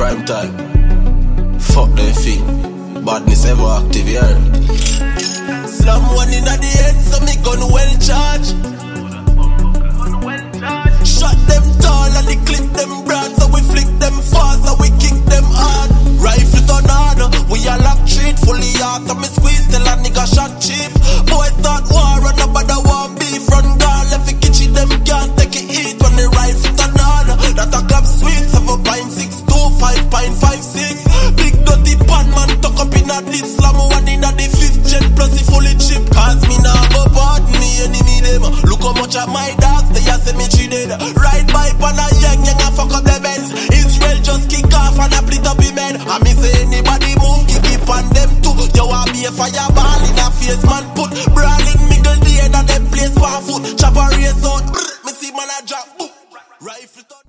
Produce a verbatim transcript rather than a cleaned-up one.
prime time. Fuck them feet. Badness ever active, yeah. Slam one in the head, so me gun well charged. Shot them tall and they clip them broad, so we flick them fast and we kick them hard. Rifle turn on, we a lock treat fully hard, and me squeeze till a nigga shot cheap. Boys start war and nobody want beef. Run guard, left it kitchen, them can't take it eat when the rifle turn on. That a club sweet, seven point six two, five point five six. Big dirty pan man tuck up in a this slam one in a the fifth jet plus the fully chip. Cause me now go pardon me enemy them. Look how much of my dogs they a say me she dead. Ride by pan a young young and fuck up the Benz. Israel just kick off and a split up the men. And me say anybody move kick it on them too. You want me a fireball in a face man put brawling middle the end of them place one foot. Chop a race out. Me see man a drop. Rifle